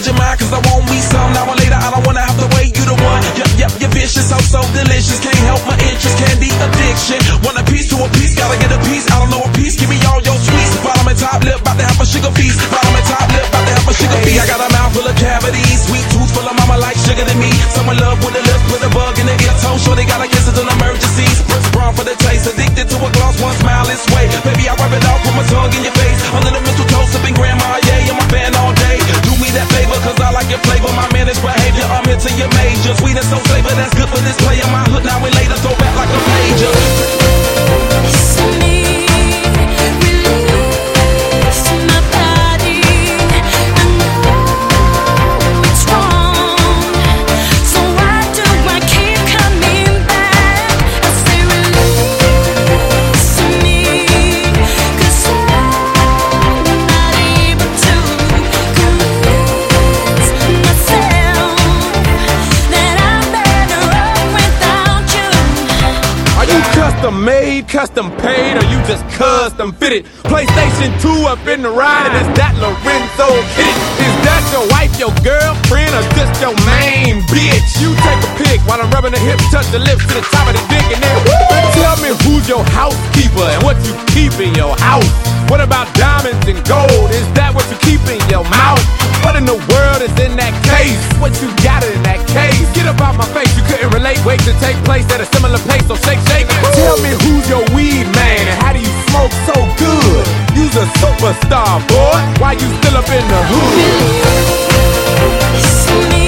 would you mind? Cause I want me some. Now or later, I don't wanna have to wait. You the one. Yep, you're vicious, so delicious. Can't help my interest, candy addiction. Want a piece to a piece, gotta get a piece. I don't know a piece, give me all your sweets. Bottom and top lip, about to have a sugar feast. Bottom and top lip, about to have a sugar feast. I got a mouth full of cavities, sweet tooth full of mama like sugar than me. Someone love with the lips, put a bug in the ear. Toe sure they gotta kiss it in emergencies. Prince Brown for the taste, addicted to a gloss, one smile is way. Baby, I wipe it off, put my tongue in your face. Under the mistletoe, sipping grandma, yeah, I'm a fan all day. Do me that favor, cause I like your flavor. My managed behavior, I'm here to your major. Sweet and so flavor, that's good for this player. My hood now and later, throw back like a major. Listen me, release my body. I know it's wrong, so why do I keep coming back? I say release me, cause I'm not able to convince myself that I'm better off without you. Are you custom made, custom paid, or you just custom fitted? PlayStation 2 up in the ride, and is that Lorenzo Kitty? Is that your wife, your girlfriend, or just your main bitch? You take a pic while I'm rubbing the hips, touch the lips to the top of the dick, and then tell me who's your housekeeper and what you keep in your house. What about diamonds and gold? Is that what you keep in your mouth? What in the world is in that case? What you got in that case? Get up out my face, you couldn't relate. Wait to take place at a similar pace, so shake, shake. Tell me who's your weed man and how do you smoke so good? You's a superstar, boy. Why you still up in the hood? Release me,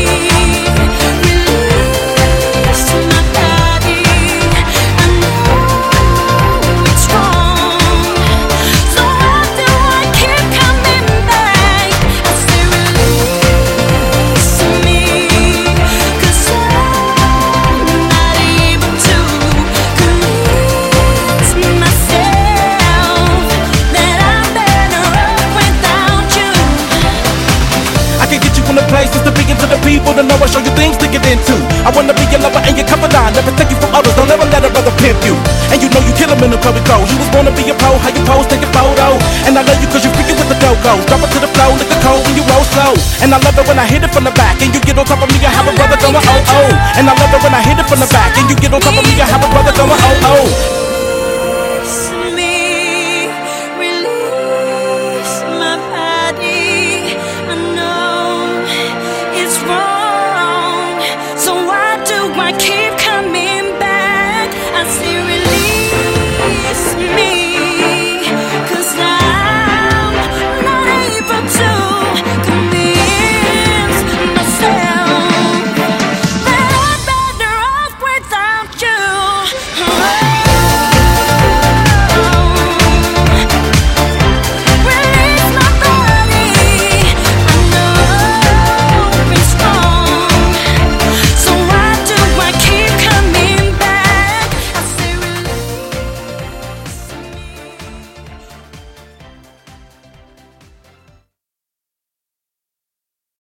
release my body. I know it's wrong, so why do I keep coming back? I say release me, cause I'm not able to convince myself that I'm better off without you. I can get you from the places to begin to the people to know I show you things to get into. I wanna be your lover and your confidant, never take you from others, don't ever let a brother pimp you. And you know you kill 'em in the public clothes. You was born to be a pro, how you pose, take a photo. And I love you cause you freaking with the go-go. Drop it to the flow, lick a cold when you roll slow. And I love it when I hit it from the back and you get on top of me, I have a brother going oh-oh. And I love it when I hit it from the back and you get on top of me, I have a brother going oh-oh.